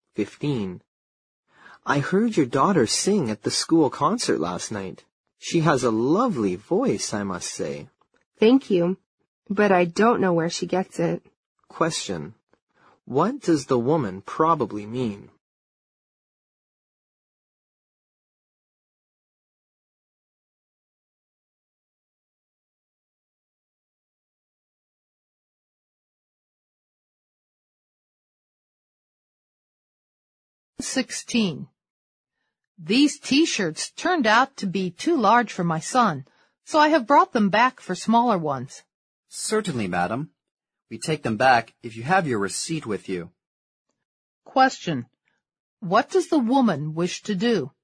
15. I heard your daughter sing at the school concert last night. She has a lovely voice, I must say. Thank you, but I don't know where she gets it. Question. What does the woman probably mean? These T-shirts turned out to be too large for my son, so I have brought them back for smaller ones. Certainly, madam. We take them back if you have your receipt with you. Question. What does the woman wish to do?